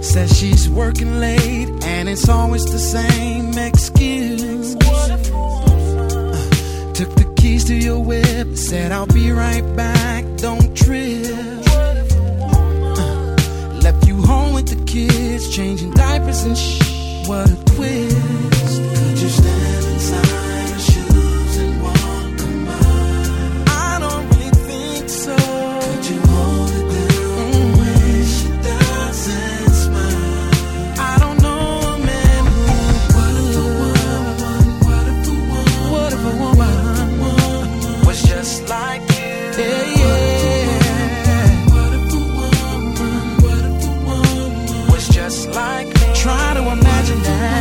Says she's working late and it's always the same excuse. Took the keys to your whip, said I'll be right back, don't trip. Left you home with the kids, changing diapers and what a twist. Could you stand inside her shoes and walk a mile? I don't really think so. Could you hold it down when she doesn't smile? I don't know a man who would. What if a woman was just like you? Yeah, yeah. What if a woman was just like me? Try to imagine that.